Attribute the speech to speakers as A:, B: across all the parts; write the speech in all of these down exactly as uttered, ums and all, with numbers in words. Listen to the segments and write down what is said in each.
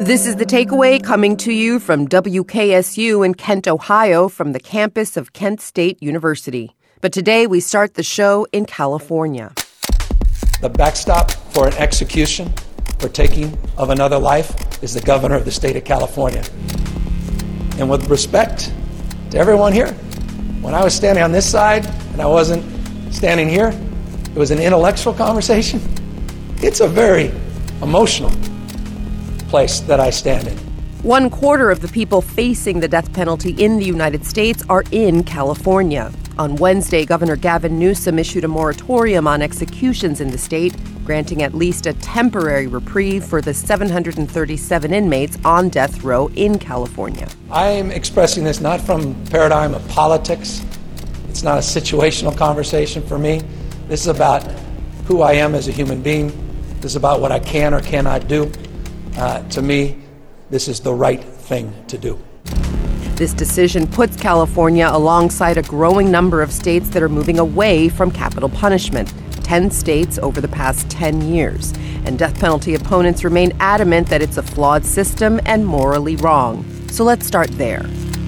A: This is The Takeaway, coming to you from W K S U in Kent, Ohio, from the campus of Kent State University. But today we start the show in California.
B: The backstop for an execution for taking of another life is the governor of the state of California. And with respect to everyone here, when I was standing on this side and I wasn't standing here, it was an intellectual conversation. It's a very emotional place that I stand in.
A: One quarter of the people facing the death penalty in the United States are in California. On Wednesday, Governor Gavin Newsom issued a moratorium on executions in the state, granting at least a temporary reprieve for the seven hundred thirty-seven inmates on death row in California.
B: I am expressing this not from paradigm of politics. It's not a situational conversation for me. This is about who I am as a human being. This is about what I can or cannot do. Uh, to me, this is the right thing to do.
A: This decision puts California alongside a growing number of states that are moving away from capital punishment, ten states over the past ten years. And death penalty opponents remain adamant that it's a flawed system and morally wrong. So let's start there.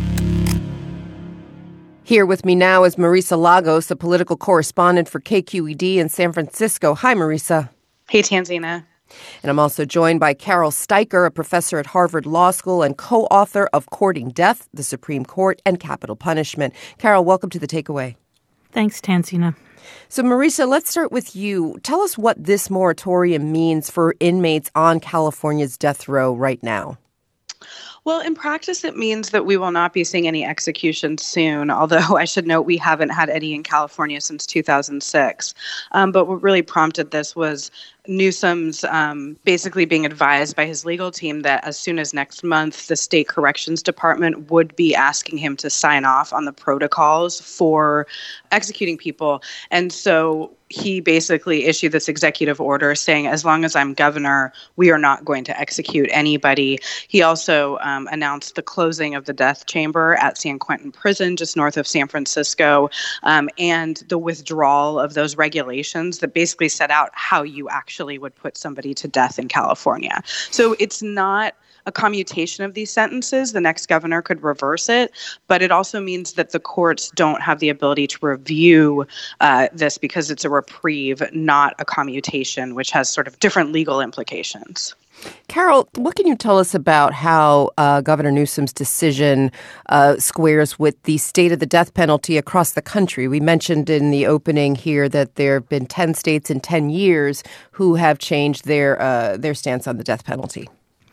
A: Here with me now is Marisa Lagos, a political correspondent for K Q E D in San Francisco. Hi, Marisa.
C: Hey, Tanzina.
A: And I'm also joined by Carol Steiker, a professor at Harvard Law School and co-author of Courting Death, the Supreme Court, and Capital Punishment. Carol, welcome to The Takeaway.
D: Thanks, Tanzina.
A: So, Marisa, let's start with you. Tell us what this moratorium means for inmates on California's death row right now.
C: Well, in practice, it means that we will not be seeing any executions soon, although I should note we haven't had any in California since two thousand six. Um, but what really prompted this was Newsom's um, basically being advised by his legal team that as soon as next month, the state corrections department would be asking him to sign off on the protocols for executing people. And so he basically issued this executive order saying, as long as I'm governor, we are not going to execute anybody. He also um, announced the closing of the death chamber at San Quentin Prison, just north of San Francisco, um, and the withdrawal of those regulations that basically set out how you actually would put somebody to death in California. So it's not a commutation of these sentences. The next governor could reverse it, but it also means that the courts don't have the ability to review uh, this because it's a reprieve, not a commutation, which has sort of different legal implications.
A: Carol, what can you tell us about how uh, Governor Newsom's decision uh, squares with the state of the death penalty across the country? We mentioned in the opening here that there have been ten states in ten years who have changed their uh, their stance on the death penalty.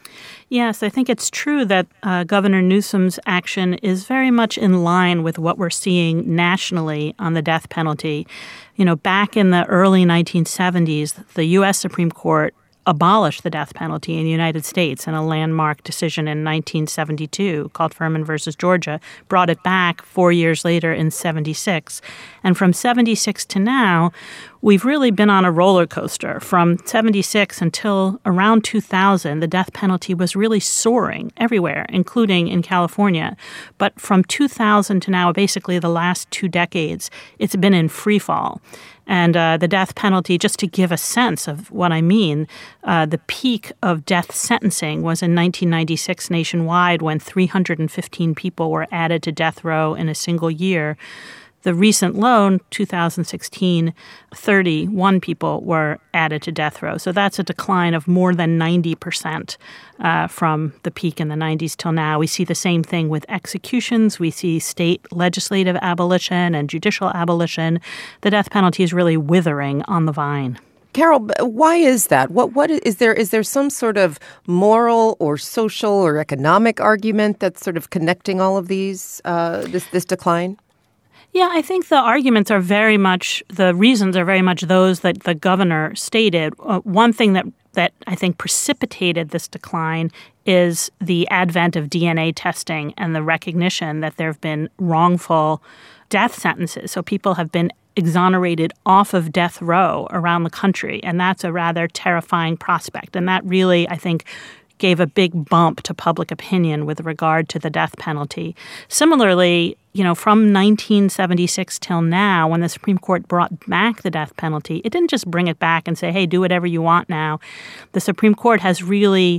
D: Yes, I think it's true that uh, Governor Newsom's action is very much in line with what we're seeing nationally on the death penalty. You know, back in the early nineteen seventies, the U S Supreme Court abolished the death penalty in the United States in a landmark decision in nineteen seventy-two called Furman versus Georgia, brought it back four years later in seventy-six. And from seventy-six to now, we've really been on a roller coaster. From seventy-six until around two thousand, the death penalty was really soaring everywhere, including in California. But from two thousand to now, basically the last two decades, it's been in free fall. And uh, the death penalty, just to give a sense of what I mean, uh, the peak of death sentencing was in nineteen ninety-six nationwide when three hundred fifteen people were added to death row in a single year. The recent low, in two thousand sixteen, thirty-one people were added to death row. So that's a decline of more than ninety percent uh, from the peak in the nineties till now. We see the same thing with executions. We see state legislative abolition and judicial abolition. The death penalty is really withering on the vine.
A: Carol, why is that? What what is there? Is there some sort of moral or social or economic argument that's sort of connecting all of these uh, this this decline?
D: Yeah, I think the arguments are very much, the reasons are very much those that the governor stated. Uh, one thing that, that I think precipitated this decline is the advent of D N A testing and the recognition that there have been wrongful death sentences. So people have been exonerated off of death row around the country, and that's a rather terrifying prospect. And that really, I think, gave a big bump to public opinion with regard to the death penalty. Similarly, you know, from nineteen seventy-six till now, when the Supreme Court brought back the death penalty, it didn't just bring it back and say, hey, do whatever you want now. The Supreme Court has really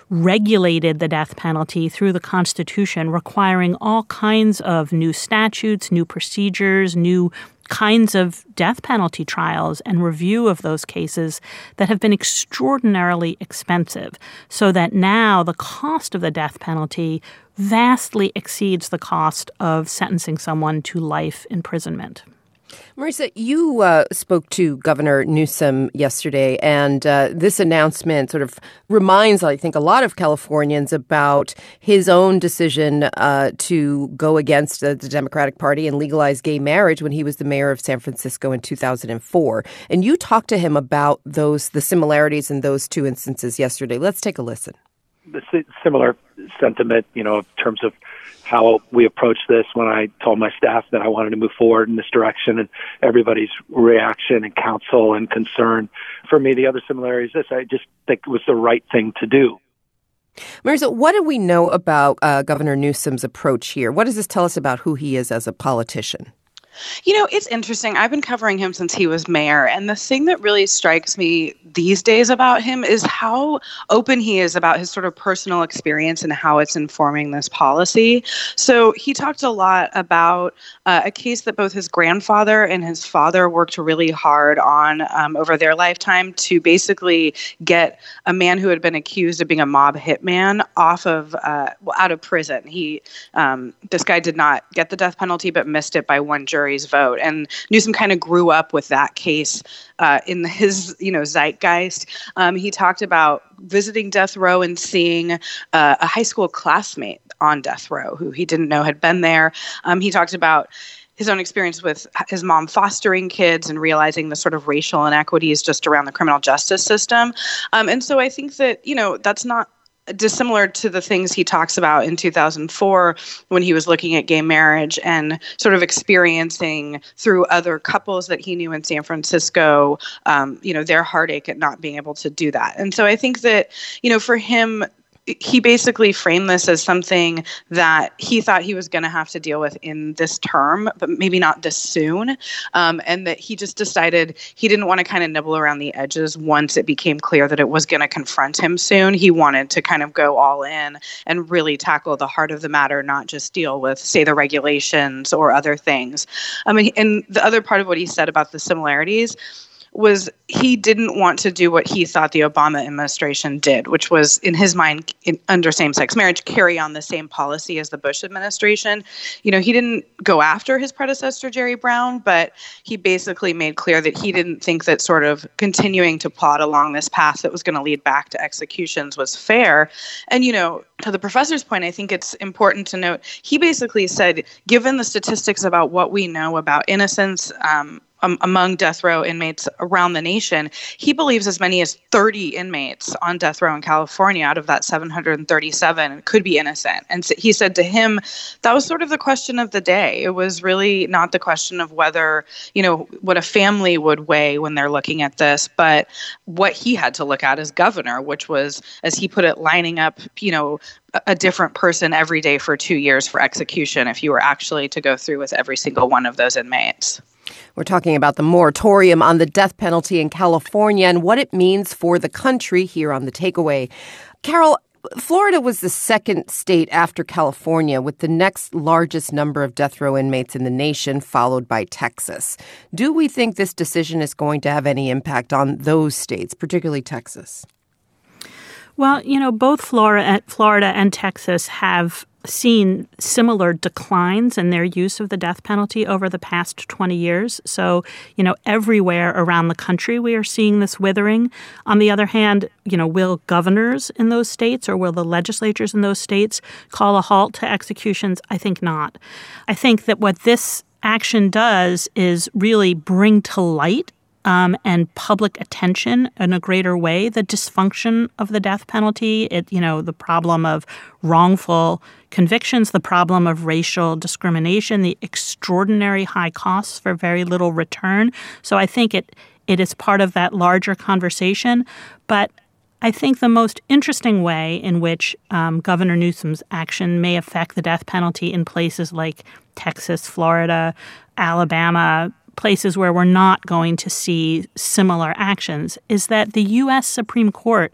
D: regulated the death penalty through the Constitution, requiring all kinds of new statutes, new procedures, new kinds of death penalty trials and review of those cases that have been extraordinarily expensive, so that now the cost of the death penalty vastly exceeds the cost of sentencing someone to life imprisonment.
A: Marisa, you uh, spoke to Governor Newsom yesterday, and uh, this announcement sort of reminds, I think, a lot of Californians about his own decision uh, to go against uh, the Democratic Party and legalize gay marriage when he was the mayor of San Francisco in two thousand four. And you talked to him about those the similarities in those two instances yesterday. Let's take a listen.
E: The similar sentiment, you know, in terms of how we approached this when I told my staff that I wanted to move forward in this direction, and everybody's reaction and counsel and concern. For me, the other similarity is this. I just think it was the right thing to do.
A: Marisa, what do we know about uh, Governor Newsom's approach here? What does this tell us about who he is as a politician?
C: You know, it's interesting. I've been covering him since he was mayor. And the thing that really strikes me these days about him is how open he is about his sort of personal experience and how it's informing this policy. So he talked a lot about uh, a case that both his grandfather and his father worked really hard on um, over their lifetime to basically get a man who had been accused of being a mob hitman off of, uh, well, out of prison. He, um, this guy did not get the death penalty, but missed it by one jury vote. And Newsom kind of grew up with that case uh, in his, you know, zeitgeist. Um, he talked about visiting death row and seeing uh, a high school classmate on death row who he didn't know had been there. Um, he talked about his own experience with his mom fostering kids and realizing the sort of racial inequities just around the criminal justice system. Um, and so I think that, you know, that's not dissimilar to the things he talks about in two thousand four when he was looking at gay marriage and sort of experiencing through other couples that he knew in San Francisco, um, you know, their heartache at not being able to do that. And so I think that, you know, for him, he basically framed this as something that he thought he was going to have to deal with in this term, but maybe not this soon. Um, and that he just decided he didn't want to kind of nibble around the edges once it became clear that it was going to confront him soon. He wanted to kind of go all in and really tackle the heart of the matter, not just deal with, say, the regulations or other things. I mean, and the other part of what he said about the similarities was he didn't want to do what he thought the Obama administration did, which was, in his mind, in, under same-sex marriage, carry on the same policy as the Bush administration. You know, he didn't go after his predecessor, Jerry Brown, but he basically made clear that he didn't think that sort of continuing to plod along this path that was going to lead back to executions was fair. And, you know, to the professor's point, I think it's important to note, he basically said, given the statistics about what we know about innocence, um, Um, among death row inmates around the nation, he believes as many as thirty inmates on death row in California out of that seven hundred thirty-seven could be innocent. And so he said to him, that was sort of the question of the day. It was really not the question of whether, you know, what a family would weigh when they're looking at this, but what he had to look at as governor, which was, as he put it, lining up, you know, a different person every day for two years for execution if you were actually to go through with every single one of those inmates.
A: We're talking about the moratorium on the death penalty in California and what it means for the country here on The Takeaway. Carol, Florida was the second state after California with the next largest number of death row inmates in the nation, followed by Texas. Do we think this decision is going to have any impact on those states, particularly Texas?
D: Well, you know, both Florida, Florida and Texas have seen similar declines in their use of the death penalty over the past twenty years. So, you know, everywhere around the country we are seeing this withering. On the other hand, you know, will governors in those states or will the legislatures in those states call a halt to executions? I think not. I think that what this action does is really bring to light Um, and public attention in a greater way, the dysfunction of the death penalty, it, you know, the problem of wrongful convictions, the problem of racial discrimination, the extraordinary high costs for very little return. So I think it it is part of that larger conversation. But I think the most interesting way in which um, Governor Newsom's action may affect the death penalty in places like Texas, Florida, Alabama, places where we're not going to see similar actions, is that the U S Supreme Court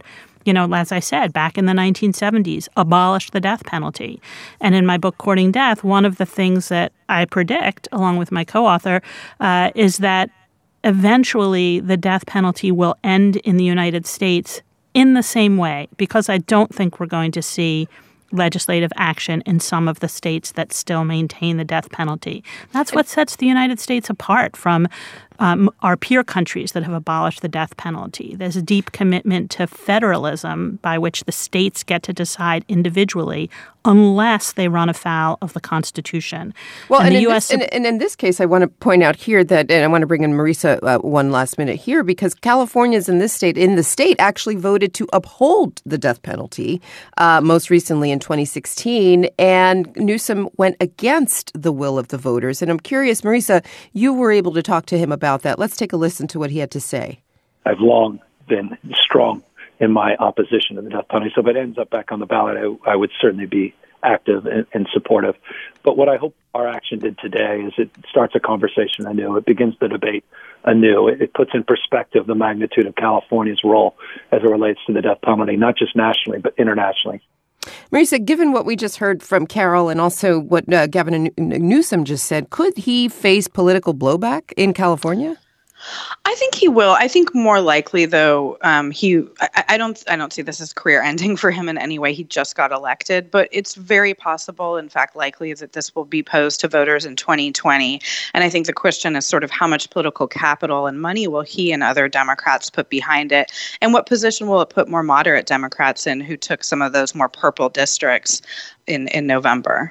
D: you know, as I said, back in the nineteen seventies, abolished the death penalty. And in my book, Courting Death, one of the things that I predict, along with my co-author, uh, is that eventually the death penalty will end in the United States in the same way, because I don't think we're going to see legislative action in some of the states that still maintain the death penalty. That's what sets the United States apart from um, our peer countries that have abolished the death penalty. There's a deep commitment to federalism by which the states get to decide individually unless they run afoul of the Constitution.
A: Well, and,
D: and, the
A: in
D: U S
A: this, and, and in this case, I want to point out here that, and I want to bring in Marisa uh, one last minute here, because Californians in this state, in the state, actually voted to uphold the death penalty, uh, most recently in twenty sixteen, and Newsom went against the will of the voters. And I'm curious, Marisa, you were able to talk to him about that. Let's take a listen to what he had to say.
E: I've long been strong in my opposition to the death penalty. So if it ends up back on the ballot, I, I would certainly be active and, and supportive. But what I hope our action did today is it starts a conversation anew. It begins the debate anew. It, it puts in perspective the magnitude of California's role as it relates to the death penalty, not just nationally, but internationally.
A: Marisa, given what we just heard from Carol and also what uh, Gavin Newsom just said, could he face political blowback in California?
C: I think he will. I think more likely, though, um, he. I, I don't. I don't see this as career ending for him in any way. He just got elected, but it's very possible, in fact, likely, that this will be posed to voters in twenty twenty. And I think the question is sort of how much political capital and money will he and other Democrats put behind it, and what position will it put more moderate Democrats in who took some of those more purple districts in in November.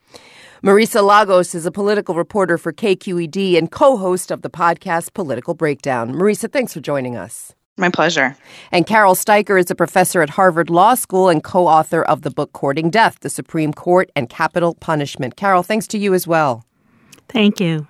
A: Marisa Lagos is a political reporter for K Q E D and co-host of the podcast Political Breakdown. Marisa, thanks for joining us.
C: My pleasure.
A: And Carol Steiker is a professor at Harvard Law School and co-author of the book Courting Death, the Supreme Court and Capital Punishment. Carol, thanks to you as well.
D: Thank you.